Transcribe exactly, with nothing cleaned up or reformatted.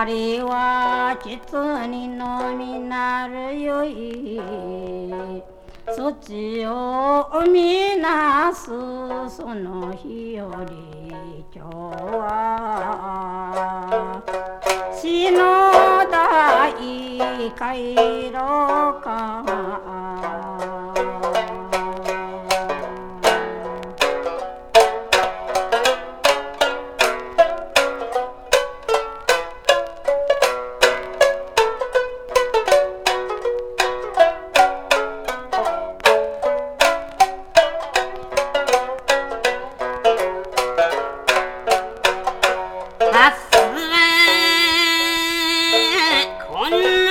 あれは実にのみなるよいそちを生みなすその日より今日は死の大回廊下こん